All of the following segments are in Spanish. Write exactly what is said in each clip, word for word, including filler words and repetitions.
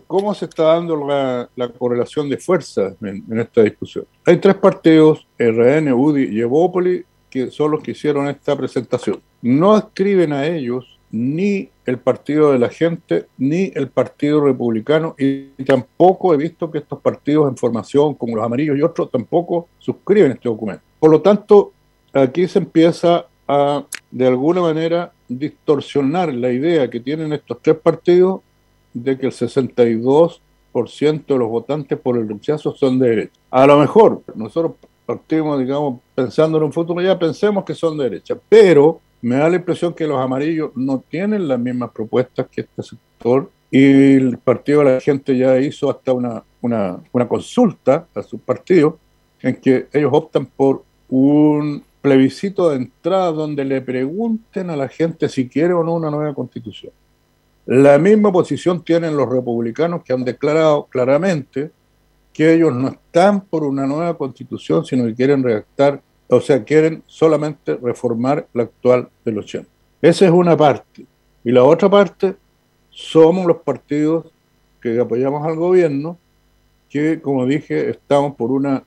cómo se está dando la, la correlación de fuerzas en, en esta discusión. Hay tres partidos, R N, U D I y Evópolis, que son los que hicieron esta presentación. No escriben a ellos ni el Partido de la Gente, ni el Partido Republicano, y tampoco he visto que estos partidos en formación, como los amarillos y otros, tampoco suscriben este documento. Por lo tanto, aquí se empieza a, de alguna manera, distorsionar la idea que tienen estos tres partidos de que el sesenta y dos por ciento de los votantes por el rechazo son de derecha. A lo mejor nosotros partimos, digamos, pensando en un futuro, ya pensemos que son de derecha, pero me da la impresión que los amarillos no tienen las mismas propuestas que este sector, y el Partido de la Gente ya hizo hasta una, una, una consulta a sus partidos en que ellos optan por un plebiscito de entrada donde le pregunten a la gente si quiere o no una nueva constitución. La misma posición tienen los republicanos, que han declarado claramente que ellos no están por una nueva constitución, sino que quieren redactar, o sea, quieren solamente reformar la actual del ochenta. Esa es una parte. Y la otra parte somos los partidos que apoyamos al gobierno, que, como dije, estamos por una,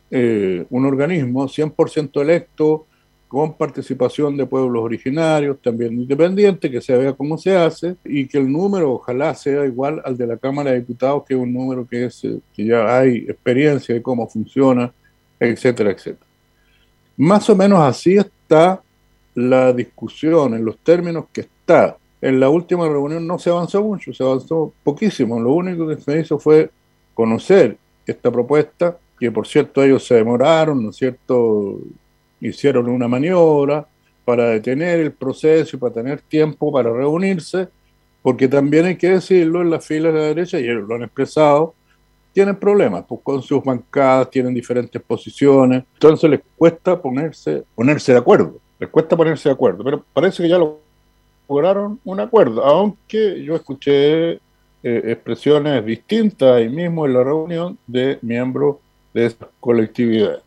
eh, un organismo cien por ciento electo, con participación de pueblos originarios, también independiente, que se vea cómo se hace, y que el número ojalá sea igual al de la Cámara de Diputados, que es un número que, es, que ya hay experiencia de cómo funciona, etcétera, etcétera. Más o menos así está la discusión, en los términos que está. En la última reunión no se avanzó mucho, se avanzó poquísimo. Lo único que se hizo fue conocer esta propuesta, que por cierto ellos se demoraron, ¿no es cierto?, hicieron una maniobra para detener el proceso y para tener tiempo para reunirse, porque también hay que decirlo, en las filas de la derecha, y ellos lo han expresado, tienen problemas, pues con sus bancadas, tienen diferentes posiciones, entonces les cuesta ponerse, ponerse de acuerdo, les cuesta ponerse de acuerdo, pero parece que ya lograron un acuerdo, aunque yo escuché eh, expresiones distintas ahí mismo en la reunión de miembros de esas colectividades.